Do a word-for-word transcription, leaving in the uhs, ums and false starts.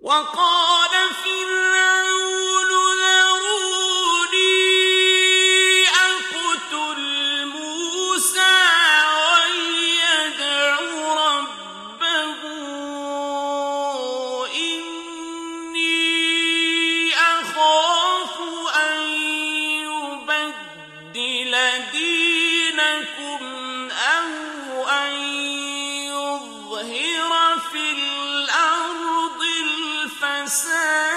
وقال فرعون ذروني أقتل موسى وليدع ربه إني أخاف أن يبدل دينكم أو أن يظهر في الأرض الفساد